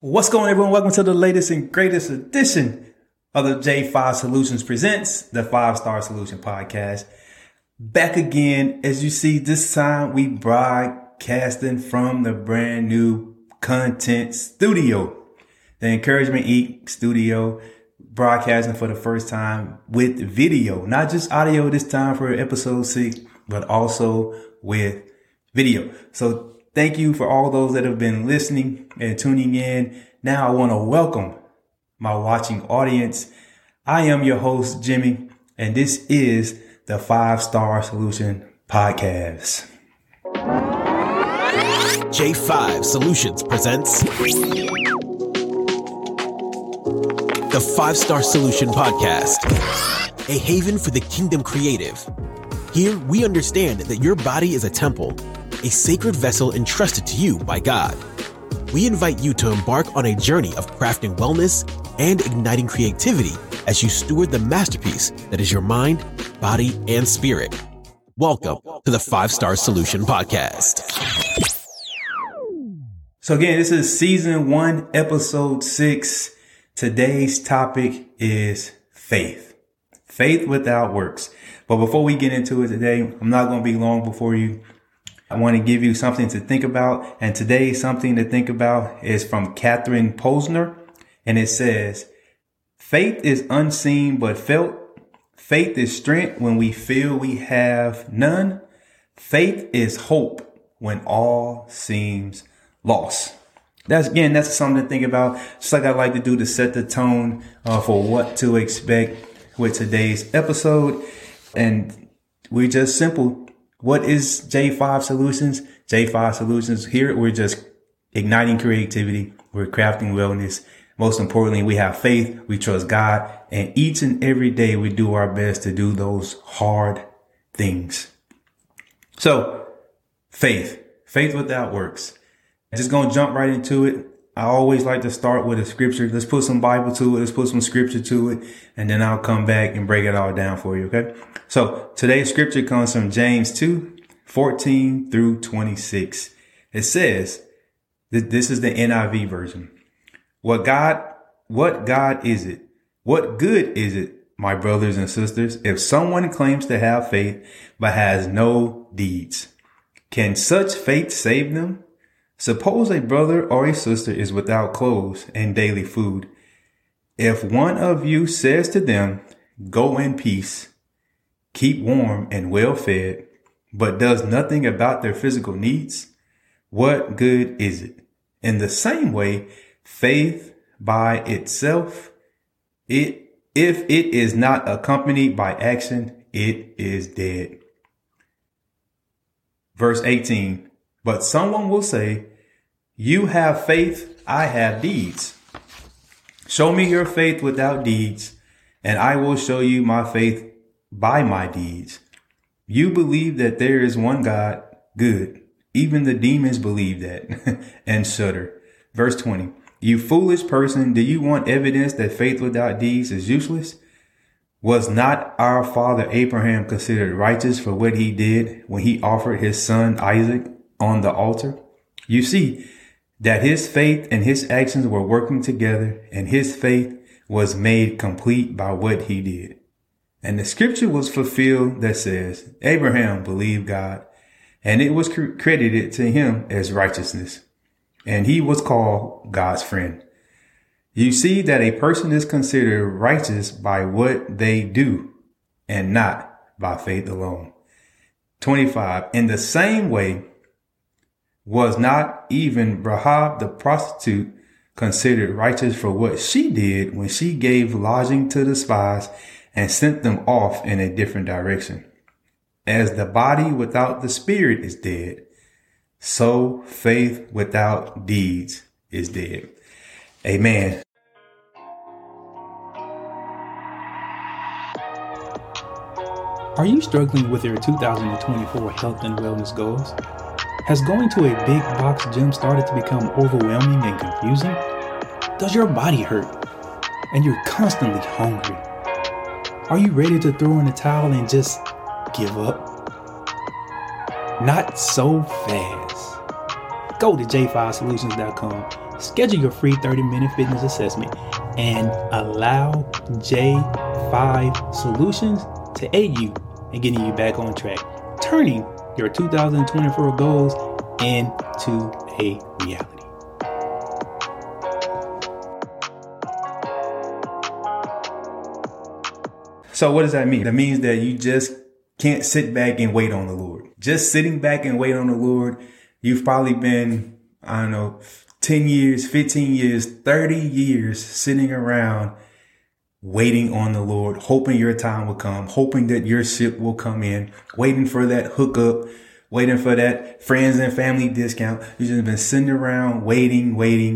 What's going on, everyone? Welcome to the latest and greatest edition of the J5 Solutions Presents, the 5-Star Solution Podcast. Back again. As you see, this time we broadcasting from the brand new content studio, the Encouragement Inc. studio, broadcasting for the first time with video, not just audio this time for episode 6, but also with video. So thank you for all those that have been listening and tuning in. Now I want to welcome my watching audience. I am your host, Jimmy, and this is the 5-Star Solution Podcast. J5 Solutions presents the 5-Star Solution Podcast, a haven for the kingdom creative. Here we understand that your body is a temple, a sacred vessel entrusted to you by God. We invite you to embark on a journey of crafting wellness and igniting creativity as you steward the masterpiece that is your mind, body, and spirit. Welcome to the 5-Star Solution Podcast. So again, this is season 1, episode 6. Today's topic is faith. Faith without works. But before we get into it today, I'm not going to be long before you. I want to give you something to think about. And today, something to think about is from Catherine Posner. And it says, faith is unseen but felt. Faith is strength when we feel we have none. Faith is hope when all seems lost. That's something to think about. Just like I like to do to set the tone for what to expect with today's episode. And we're just simple. What is J5 Solutions? J5 Solutions, here we're just igniting creativity. We're crafting wellness. Most importantly, we have faith. We trust God. And each and every day we do our best to do those hard things. So faith without works. Just going to jump right into it. I always like to start with a scripture. Let's put some Bible to it. Let's put some scripture to it. And then I'll come back and break it all down for you. Okay. So today's scripture comes from James 2:14 through 26. It says, this is the NIV version. What God is it? What good is it, my brothers and sisters, if someone claims to have faith, but has no deeds? Can such faith save them? Suppose a brother or a sister is without clothes and daily food. If one of you says to them, go in peace, keep warm and well fed, but does nothing about their physical needs, what good is it? In the same way, faith by itself, if it is not accompanied by action, it is dead. Verse 18, but someone will say, you have faith, I have deeds. Show me your faith without deeds, and I will show you my faith by my deeds. You believe that there is one God, good. Even the demons believe that and shudder. Verse 20, you foolish person, do you want evidence that faith without deeds is useless? Was not our father Abraham considered righteous for what he did when he offered his son Isaac on the altar? You see that his faith and his actions were working together, and his faith was made complete by what he did. And the scripture was fulfilled that says, Abraham believed God, and it was credited to him as righteousness, and he was called God's friend. You see that a person is considered righteous by what they do and not by faith alone. 25. In the same way, was not even Rahab the prostitute considered righteous for what she did when she gave lodging to the spies and sent them off in a different direction? As the body without the spirit is dead, so faith without deeds is dead. Amen. Are you struggling with your 2024 health and wellness goals? Has going to a big box gym started to become overwhelming and confusing? Does your body hurt and you're constantly hungry? Are you ready to throw in the towel and just give up? Not so fast. Go to j5solutions.com schedule your free 30-minute fitness assessment and allow J5 Solutions to aid you in getting you back on track, turning your 2024 goals into a reality. So what does that mean? That means that you just can't sit back and wait on the Lord. Just sitting back and wait on the Lord, you've probably been, 10 years, 15 years, 30 years sitting around waiting on the Lord, hoping your time will come, hoping that your ship will come in, waiting for that hookup, waiting for that friends and family discount. You've just been sitting around waiting,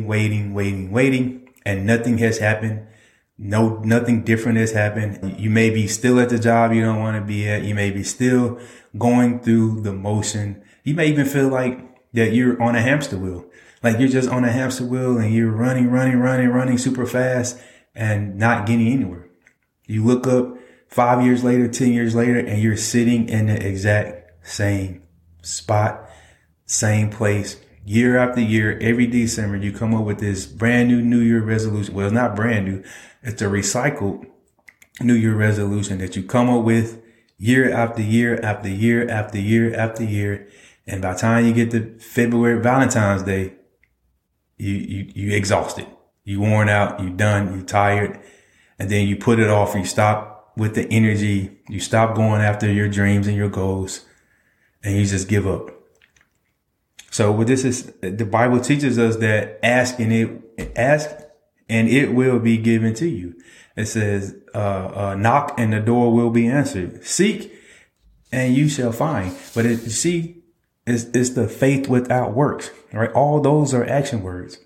and nothing has happened. Nothing different has happened. You may be still at the job you don't want to be at. You may be still going through the motion. You may even feel like that you're on a hamster wheel. Like you're just on a hamster wheel and you're running super fast and not getting anywhere. You look up 5 years later, 10 years later, and you're sitting in the exact same spot, same place. Year after year, every December, you come up with this brand new New Year resolution. Well, it's not brand new. It's a recycled New Year resolution that you come up with year after year after year after year after year. And by the time you get to February, Valentine's Day, you exhausted. You worn out, you done, you tired. And then you put it off. You stop with the energy. You stop going after your dreams and your goals. And you just give up. So what this is, the Bible teaches us that ask and it will be given to you. It says, knock and the door will be answered. Seek and you shall find. But it's the faith without works, right? All those are action words.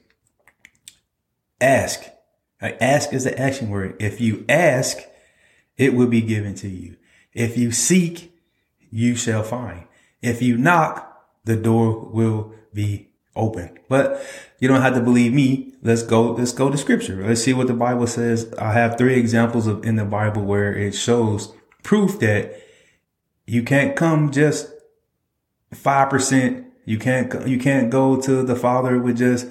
Ask. Right? Ask is the action word. If you ask, it will be given to you. If you seek, you shall find. If you knock, the door will be open. But you don't have to believe me. Let's go to scripture. Let's see what the Bible says. I have 3 examples in the Bible where it shows proof that you can't come just 5%. You can't go to the Father with just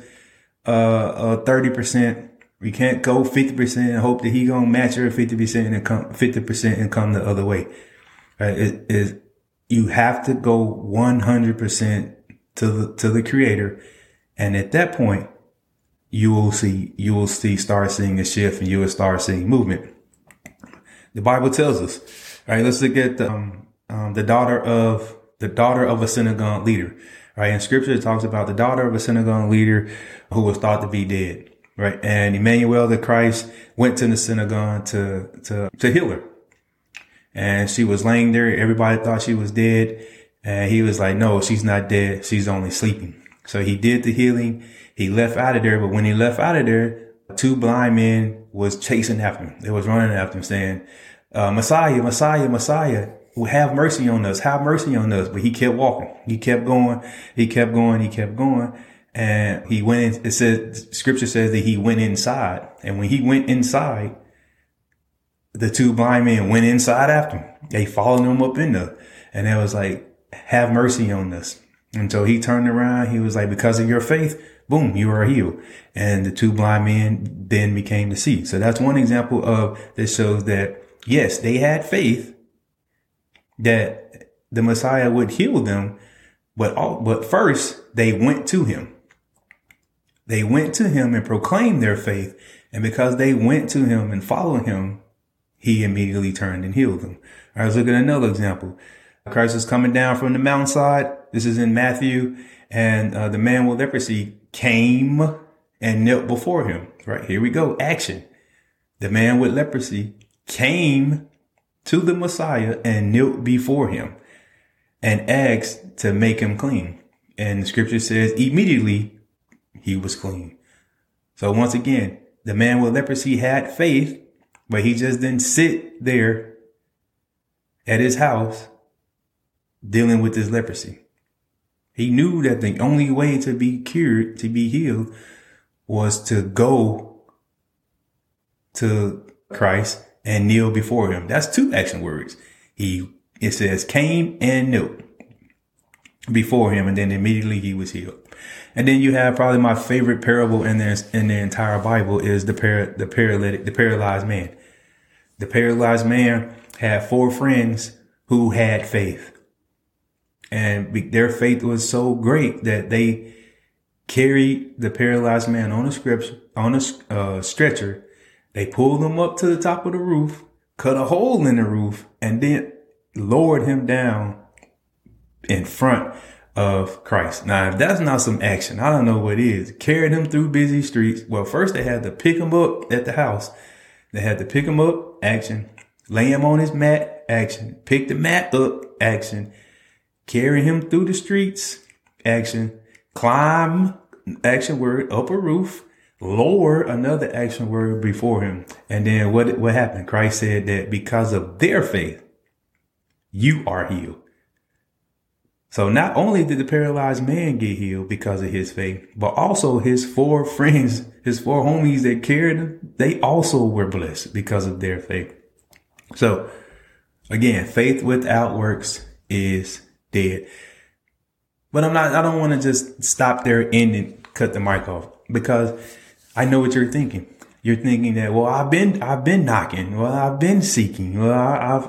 30%. You can't go 50% and hope that he gonna match your 50% and come 50% and come the other way. Right? You have to go 100% to the Creator. And at that point, you will start seeing a shift and you will start seeing movement. The Bible tells us, right? Let's look at the daughter of a synagogue leader, right? In scripture, it talks about the daughter of a synagogue leader who was thought to be dead, right? And Emmanuel, the Christ, went to the synagogue to heal her. And she was laying there. Everybody thought she was dead. And he was like, no, she's not dead. She's only sleeping. So he did the healing. He left out of there. But when he left out of there, 2 blind men was chasing after him. They was running after him saying, Messiah, Messiah, Messiah, have mercy on us. Have mercy on us. But he kept walking. He kept going. He kept going. He kept going. And he went in. It says, scripture says that he went inside. And when he went inside, the 2 blind men went inside after him. They followed him up in there. And it was like, have mercy on us. And so he turned around. He was like, because of your faith, boom, you are healed. And the 2 blind men then became to see. So that's one example of that shows that, yes, they had faith that the Messiah would heal them. But first they went to him. They went to him and proclaimed their faith. And because they went to him and followed him, he immediately turned and healed them. All right, let's look at another example. Christ is coming down from the mountainside. This is in Matthew. And the man with leprosy came and knelt before him. Right, here we go. Action. The man with leprosy came to the Messiah and knelt before him and asked to make him clean. And the scripture says immediately he was clean. So once again, the man with leprosy had faith, but he just didn't sit there at his house dealing with his leprosy. He knew that the only way to be cured, to be healed, was to go to Christ and kneel before him. That's 2 action words. It says came and knelt before him, and then immediately he was healed. And then you have probably my favorite parable in the entire Bible is the paralyzed man. The paralyzed man had 4 friends who had faith, and their faith was so great that they carried the paralyzed man on a stretcher. They pulled him up to the top of the roof, cut a hole in the roof, and then lowered him down in front of Christ. Now, if that's not some action, I don't know what is. Carried him through busy streets. Well, first they had to pick him up at the house. They had to pick him up, action. Lay him on his mat, action. Pick the mat up, action. Carry him through the streets, action. Climb, action word, up a roof. Lower, another action word before him. And then what happened? Christ said that because of their faith, you are healed. So not only did the paralyzed man get healed because of his faith, but also his 4 friends, his 4 homies that carried him, they also were blessed because of their faith. So again, faith without works is dead. But I don't want to just stop there and cut the mic off, because I know what you're thinking. You're thinking that, well, I've been knocking. Well, I've been seeking. Well,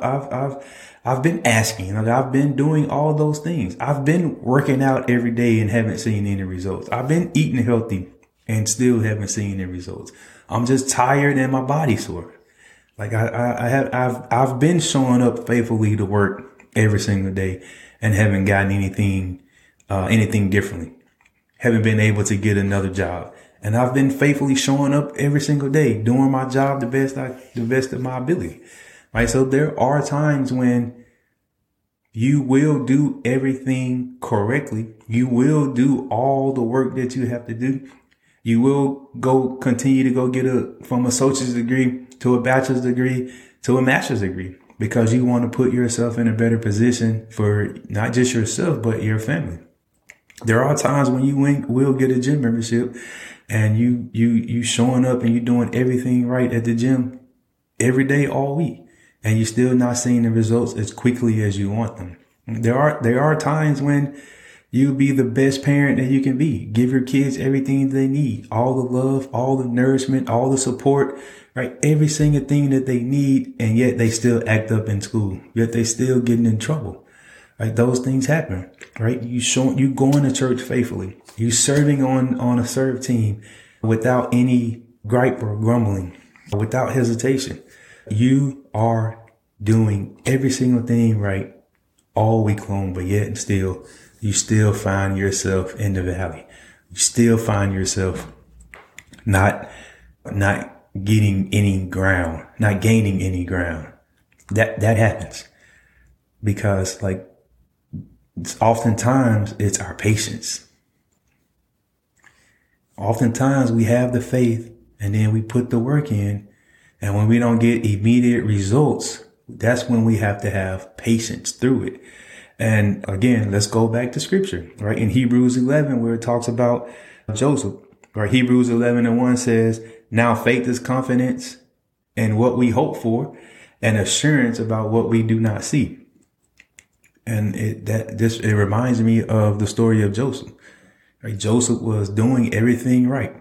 I've been asking. I've been doing all those things. I've been working out every day and haven't seen any results. I've been eating healthy and still haven't seen any results. I'm just tired and my body's sore. Like I've been showing up faithfully to work every single day and haven't gotten anything differently. Haven't been able to get another job. And I've been faithfully showing up every single day, doing my job the best of my ability. Right. So there are times when you will do everything correctly. You will do all the work that you have to do. You will continue to go get from a associate's degree to a bachelor's degree to a master's degree, because you want to put yourself in a better position for not just yourself, but your family. There are times when you will get a gym membership and you showing up and you doing everything right at the gym every day, all week, and you're still not seeing the results as quickly as you want them. There are times when you be the best parent that you can be. Give your kids everything they need, all the love, all the nourishment, all the support, right? Every single thing that they need. And yet they still act up in school, yet they still getting in trouble. Right? Those things happen, right? You going to church faithfully. You serving on a serve team without any gripe or grumbling, without hesitation. You are doing every single thing right all week long, but yet still, you still find yourself in the valley. You still find yourself not getting any ground, not gaining any ground. That happens because oftentimes it's our patience. Oftentimes we have the faith and then we put the work in, and when we don't get immediate results, that's when we have to have patience through it. And again, let's go back to scripture, right? In Hebrews 11, where it talks about Joseph, right? Hebrews 11:1 says, now faith is confidence in what we hope for and assurance about what we do not see. And it reminds me of the story of Joseph. Right? Joseph was doing everything right.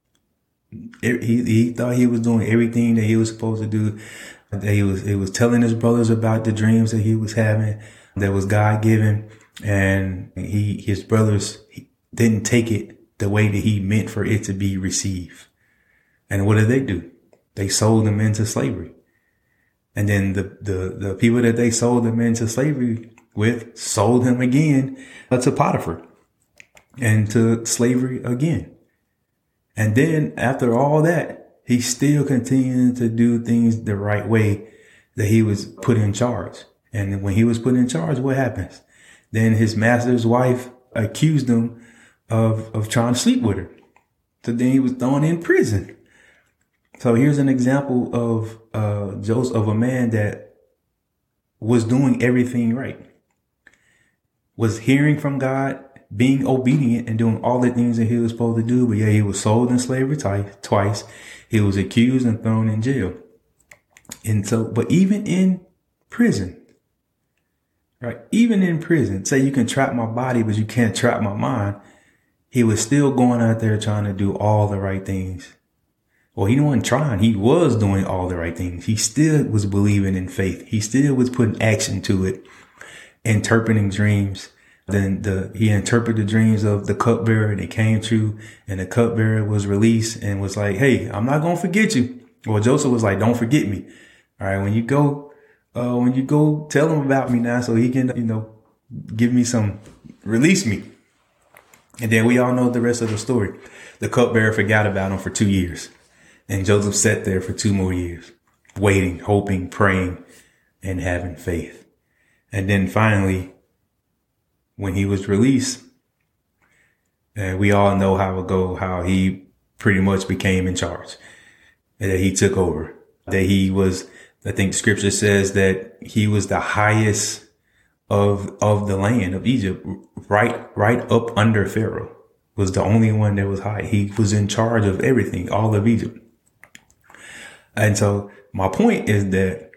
He thought he was doing everything that he was supposed to do. He was telling his brothers about the dreams that he was having, that was God given, and his brothers didn't take it the way that he meant for it to be received. And what did they do? They sold him into slavery. And then the people that they sold him into slavery with sold him again to Potiphar and to slavery again. And then after all that, he still continued to do things the right way that he was put in charge. And when he was put in charge, what happens? Then his master's wife accused him of trying to sleep with her. So then he was thrown in prison. So here's an example of Joseph, of a man that was doing everything right, was hearing from God, being obedient and doing all the things that he was supposed to do. But yeah, he was sold in slavery twice. He was accused and thrown in jail. And so, but even in prison, right? Even in prison, say you can trap my body, but you can't trap my mind. he was still going out there trying to do all the right things. Well, he wasn't trying. He was doing all the right things. He still was believing in faith. He still was putting action to it, interpreting dreams. Then he interpreted the dreams of the cupbearer, and it came true, and the cupbearer was released and was like, hey, I'm not going to forget you. Well, Joseph was like, don't forget me. All right. When you go tell him about me now so he can, give me release me. And then we all know the rest of the story. The cupbearer forgot about him for 2 years. And Joseph sat there for 2 more years, waiting, hoping, praying, and having faith. And then finally, when he was released, and we all know how he pretty much became in charge, and that he took over, that he was, I think scripture says that he was the highest of the land of Egypt, right up under Pharaoh, was the only one that was high. He was in charge of everything, all of Egypt. And so my point is that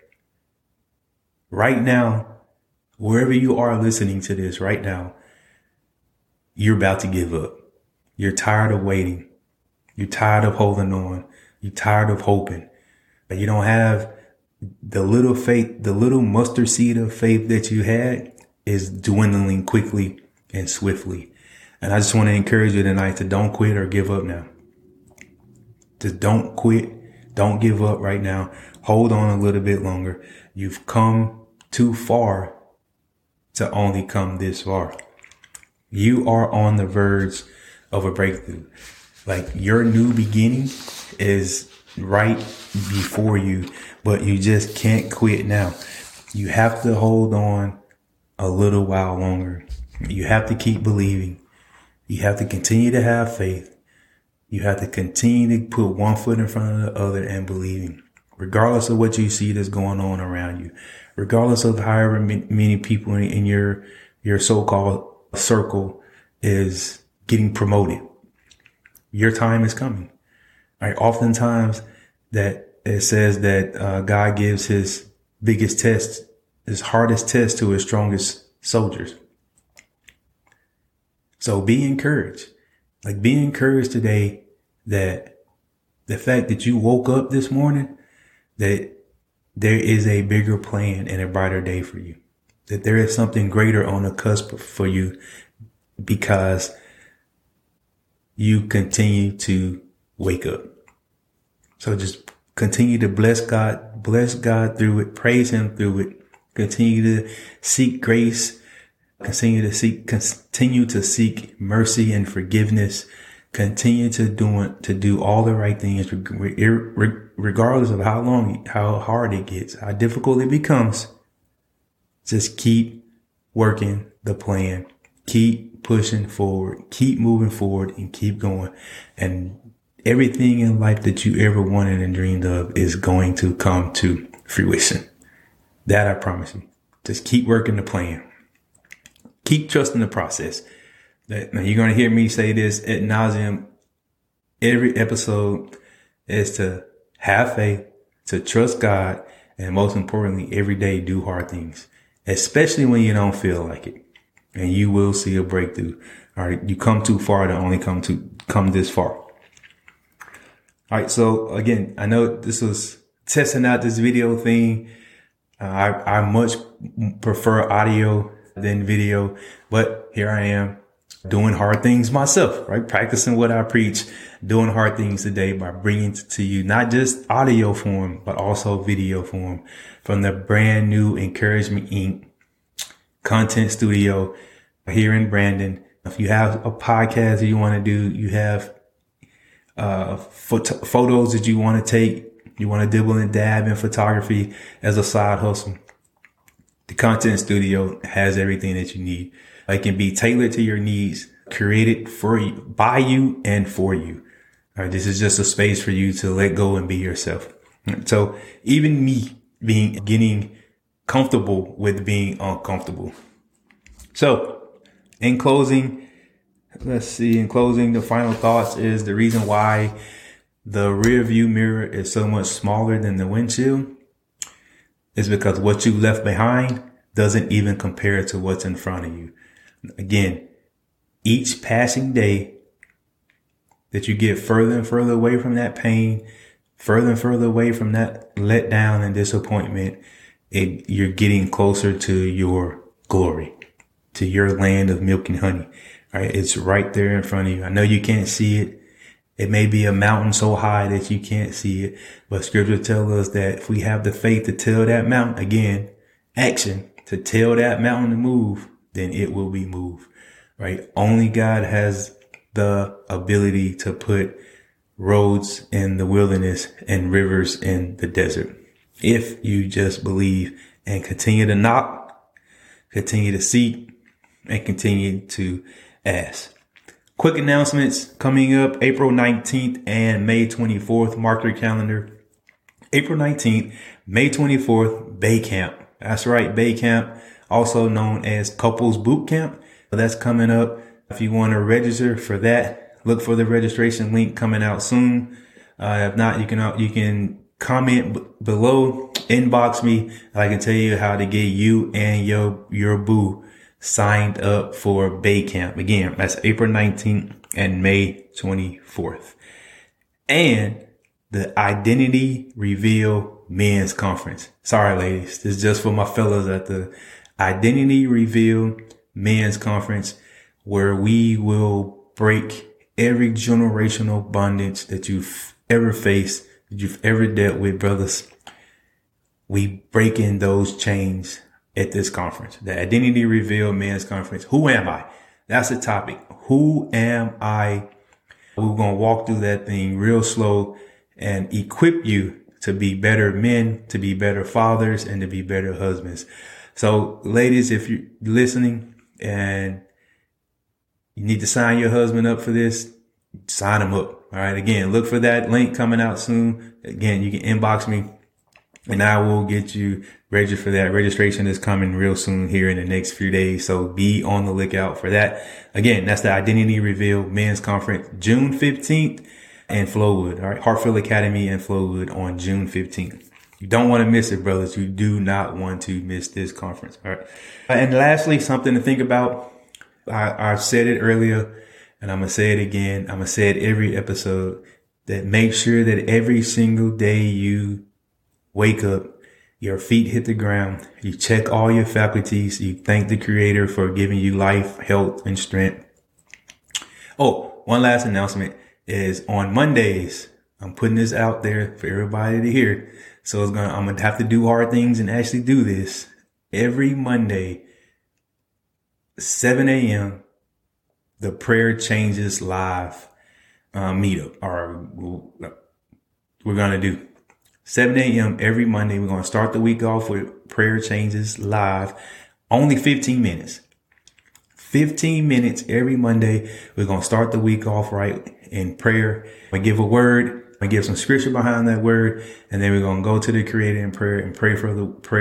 right now, wherever you are listening to this right now, you're about to give up. You're tired of waiting. You're tired of holding on. You're tired of hoping. But you don't have the little faith, the little mustard seed of faith that you had is dwindling quickly and swiftly. And I just want to encourage you tonight to don't quit or give up now. Just don't quit. Don't give up right now. Hold on a little bit longer. You've come too far to only come this far. You are on the verge of a breakthrough. Like your new beginning is right before you, but you just can't quit now. You have to hold on a little while longer. You have to keep believing. You have to continue to have faith. You have to continue to put one foot in front of the other and believing, regardless of what you see that's going on around you, regardless of however many people in your so-called circle is getting promoted. Your time is coming. Right? Oftentimes that it says that God gives his biggest test, his hardest test to his strongest soldiers. So be encouraged. Like be encouraged today that the fact that you woke up this morning, that there is a bigger plan and a brighter day for you, that there is something greater on the cusp for you because you continue to wake up. So just continue to bless God through it, praise him through it, continue to seek grace, continue to seek mercy and forgiveness, continue to do all the right things, regardless of how hard it gets, how difficult it becomes. Just keep working the plan, keep pushing forward, keep moving forward, and keep going. And everything in life that you ever wanted and dreamed of is going to come to fruition. That I promise you. Just keep working the plan. Keep trusting the process. Now you're going to hear me say this ad nauseum every episode, is to have faith, to trust God, and most importantly, every day do hard things, especially when you don't feel like it, and you will see a breakthrough. All right. You come too far to only come this far. All right. So again, I know this was testing out this video thing. I much prefer audio than video, but here I am doing hard things myself, right? Practicing what I preach, doing hard things today by bringing to you not just audio form, but also video form from the brand new Encouragement Inc. content studio here in Brandon. If you have a podcast that you want to do, you have photos that you want to take, you want to dibble and dab in photography as a side hustle, the content studio has everything that you need. It can be tailored to your needs, created for you, by you, and for you. All right, this is just a space for you to let go and be yourself. So even me getting comfortable with being uncomfortable. So in closing, the final thoughts is the reason why the rear view mirror is so much smaller than the windshield is because what you left behind doesn't even compare to what's in front of you. Again, each passing day that you get further and further away from that pain, further and further away from that letdown and disappointment, you're getting closer to your glory, to your land of milk and honey. Right? It's right there in front of you. I know you can't see it. It may be a mountain so high that you can't see it, but scripture tells us that if we have the faith to tell that mountain, again, action, to tell that mountain to move, then it will be moved, right? Only God has the ability to put roads in the wilderness and rivers in the desert. If you just believe and continue to knock, continue to seek, and continue to ask. Quick announcements coming up April 19th and May 24th. Mark your calendar. April 19th, May 24th, Bay Camp. That's right, Bay Camp, also known as Couples Boot Camp. That's coming up. If you want to register for that, look for the registration link coming out soon. If not, you can comment below, inbox me. I can tell you how to get you and your boo signed up for Bay Camp. Again, that's April 19th and May 24th. And the Identity Reveal Men's Conference. Sorry, ladies. This is just for my fellas at the Identity Reveal Men's Conference, where we will break every generational bondage that you've ever faced, that you've ever dealt with, brothers. We break in those chains at this conference, the Identity Reveal Men's Conference. Who am I? That's the topic. Who am I? We're going to walk through that thing real slow and equip you to be better men, to be better fathers, and to be better husbands. So ladies, if you're listening and you need to sign your husband up for this, sign him up. All right. Again, look for that link coming out soon. Again, you can inbox me and I will get you registered for that. Registration is coming real soon here in the next few days. So be on the lookout for that. Again, that's the Identity Reveal Men's Conference, June 15th in Flowood. All right. Hartfield Academy in Flowood on June 15th. You don't want to miss it, brothers. You do not want to miss this conference. All right. And lastly, something to think about. I've said it earlier and I'm going to say it again. I'm going to say it every episode, that make sure that every single day you wake up, your feet hit the ground, you check all your faculties, you thank the Creator for giving you life, health, and strength. Oh, one last announcement is on Mondays. I'm putting this out there for everybody to hear. So I'm going to have to do hard things and actually do this. Every Monday, 7 a.m., the Prayer Changes Live meetup, or we're going to do 7 a.m. every Monday. We're going to start the week off with Prayer Changes Live. Only 15 minutes. 15 minutes every Monday. We're going to start the week off right in prayer. We give a word. We give some scripture behind that word. And then we're going to go to the Creator in prayer and pray for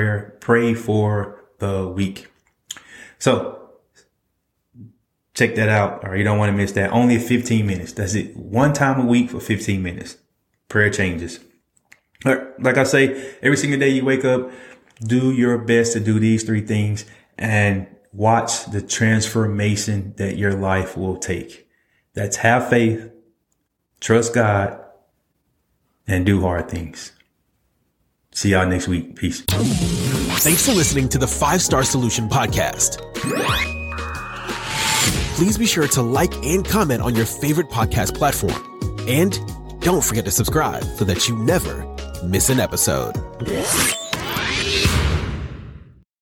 the week. So check that out, or you don't want to miss that. Only 15 minutes. That's it. One time a week for 15 minutes. Prayer Changes. Like I say, every single day you wake up, do your best to do these 3 things and watch the transformation that your life will take. That's have faith, trust God, and do hard things. See y'all next week. Peace. Thanks for listening to the 5-Star Solution Podcast. Please be sure to like and comment on your favorite podcast platform. And don't forget to subscribe so that you never miss an episode.